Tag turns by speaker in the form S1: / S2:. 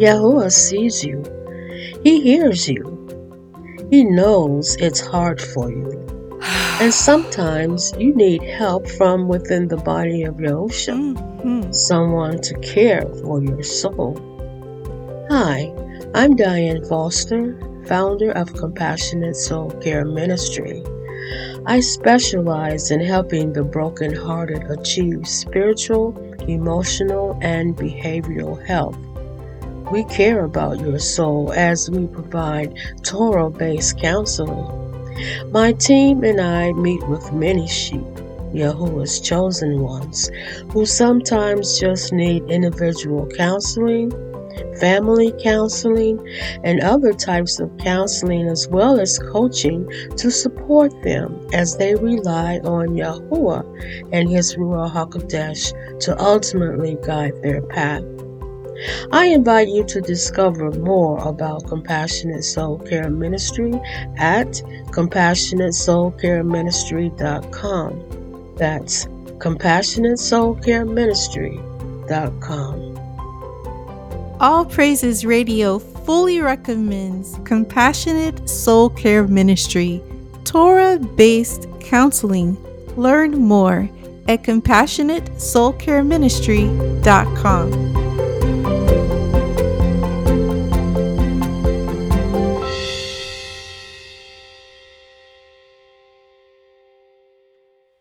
S1: Yahuwah sees you. He hears you. He knows it's hard for you. And sometimes you need help from within the body of Yahusha, someone to care for your soul. Hi, I'm Diane Foster, founder of Compassionate Soul Care Ministry. I specialize in helping the brokenhearted achieve spiritual, emotional, and behavioral health. We care about your soul as we provide Torah-based counseling. My team and I meet with many sheep, Yahuwah's chosen ones, who sometimes just need individual counseling, family counseling, and other types of counseling, as well as coaching to support them as they rely on Yahuwah and His Ruach HaKodesh to ultimately guide their path. I invite you to discover more about Compassionate Soul Care Ministry at CompassionateSoulCareMinistry.com. That's CompassionateSoulCareMinistry.com.
S2: All Praises Radio fully recommends Compassionate Soul Care Ministry, Torah-based counseling. Learn more at CompassionateSoulCareMinistry.com.